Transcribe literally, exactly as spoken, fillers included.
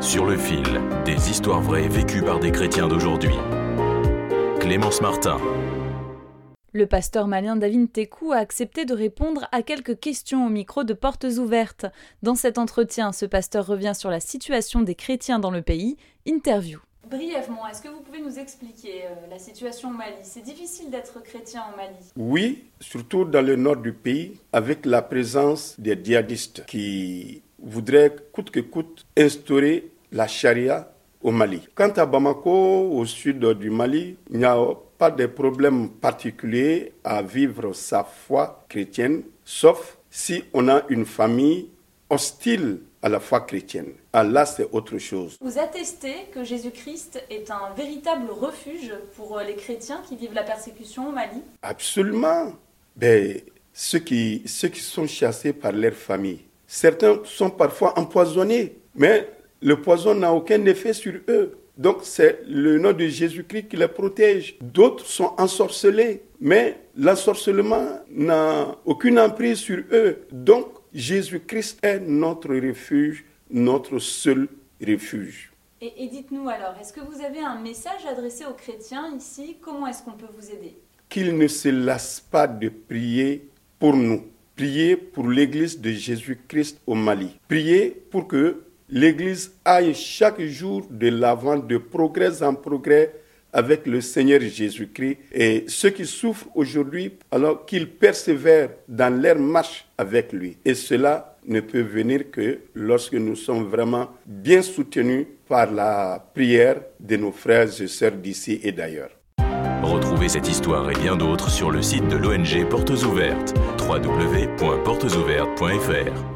Sur le fil, des histoires vraies vécues par des chrétiens d'aujourd'hui. Clémence Martin. Le pasteur malien David Tekou a accepté de répondre à quelques questions au micro de Portes Ouvertes. Dans cet entretien, ce pasteur revient sur la situation des chrétiens dans le pays. Interview. Brièvement, est-ce que vous pouvez nous expliquer euh, la situation au Mali ? C'est difficile d'être chrétien au Mali. Oui, surtout dans le nord du pays, avec la présence des djihadistes qui voudraient coûte que coûte instaurer la charia au Mali. Quant à Bamako, au sud du Mali, il n'y a pas de problème particulier à vivre sa foi chrétienne, sauf si on a une famille hostile à la foi chrétienne. Ah, là, c'est autre chose. Vous attestez que Jésus-Christ est un véritable refuge pour les chrétiens qui vivent la persécution au Mali ? Absolument. Ben, ceux qui, ceux qui sont chassés par leur famille, certains sont parfois empoisonnés, mais le poison n'a aucun effet sur eux. Donc, c'est le nom de Jésus-Christ qui les protège. D'autres sont ensorcelés, mais l'ensorcellement n'a aucune emprise sur eux. Donc, Jésus-Christ est notre refuge, notre seul refuge. Et, et dites-nous alors, est-ce que vous avez un message adressé aux chrétiens ici ? Comment est-ce qu'on peut vous aider ? Qu'ils ne se lassent pas de prier pour nous. Prier pour l'Église de Jésus-Christ au Mali. Prier pour que l'Église aille chaque jour de l'avant, de progrès en progrès avec le Seigneur Jésus-Christ. Et ceux qui souffrent aujourd'hui, alors qu'ils persévèrent dans leur marche avec lui. Et cela ne peut venir que lorsque nous sommes vraiment bien soutenus par la prière de nos frères et sœurs d'ici et d'ailleurs. Retrouvez cette histoire et bien d'autres sur le site de l'O N G Portes Ouvertes, w w w point portes ouvertes point f r.